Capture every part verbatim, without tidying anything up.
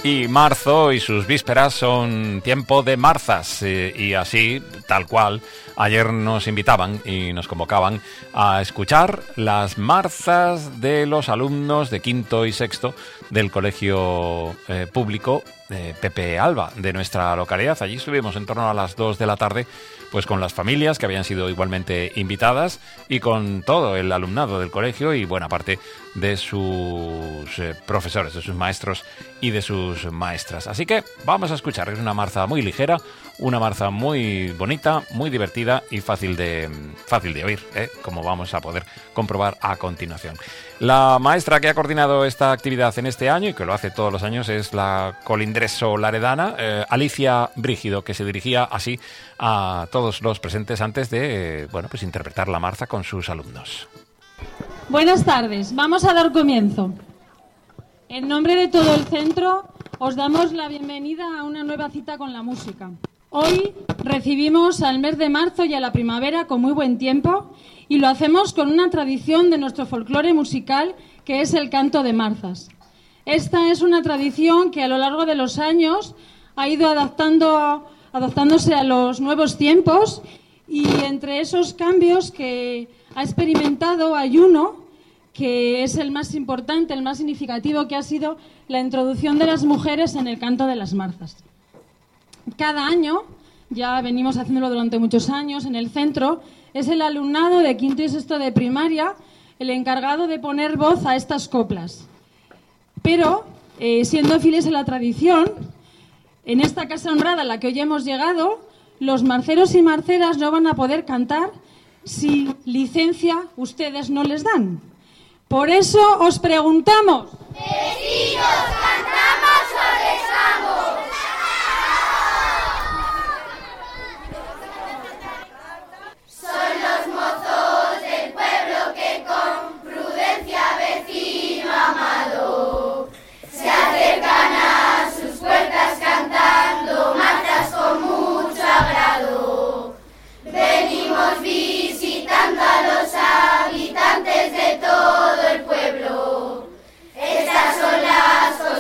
Y marzo y sus vísperas son tiempo de marzas, eh, y así, tal cual, ayer nos invitaban y nos convocaban a escuchar las marzas de los alumnos de quinto y sexto del colegio eh, público eh, Pepe Alba de nuestra localidad. Allí estuvimos en torno a las dos de la tarde, pues con las familias que habían sido igualmente invitadas y con todo el alumnado del colegio y buena parte de sus eh, profesores, de sus maestros y de sus maestras. Así que vamos a escuchar. Es una marza muy ligera, una marza muy bonita, muy divertida y fácil de, fácil de oír, ¿eh? Como vamos a poder comprobar a continuación. La maestra que ha coordinado esta actividad en este año y que lo hace todos los años es la colindreso laredana eh, Alicia Brígido, que se dirigía así a todos los presentes antes de eh, bueno, pues interpretar la marza con sus alumnos. Buenas tardes, vamos a dar comienzo. En nombre de todo el centro os damos la bienvenida a una nueva cita con la música. Hoy recibimos al mes de marzo y a la primavera con muy buen tiempo y lo hacemos con una tradición de nuestro folclore musical que es el canto de marzas. Esta es una tradición que a lo largo de los años ha ido adaptando, adaptándose a los nuevos tiempos y entre esos cambios que ha experimentado hay uno que es el más importante, el más significativo, que ha sido la introducción de las mujeres en el canto de las marzas. Cada año, ya venimos haciéndolo durante muchos años, en el centro, es el alumnado de quinto y sexto de primaria el encargado de poner voz a estas coplas. Pero, eh, siendo fieles a la tradición, en esta casa honrada a la que hoy hemos llegado, los marceros y marceras no van a poder cantar si licencia ustedes no les dan. Por eso os preguntamos: ¿vecinos cantamos o rezamos? Son los mozos del pueblo que con prudencia, vecino amado, se acercan a sus puertas cantando marchas con mucho agrado. Venimos visitando a los habitantes de todo el pueblo. Estas son las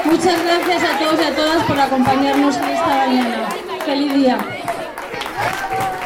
Muchas gracias a todos y a todas por acompañarnos esta mañana. Feliz día.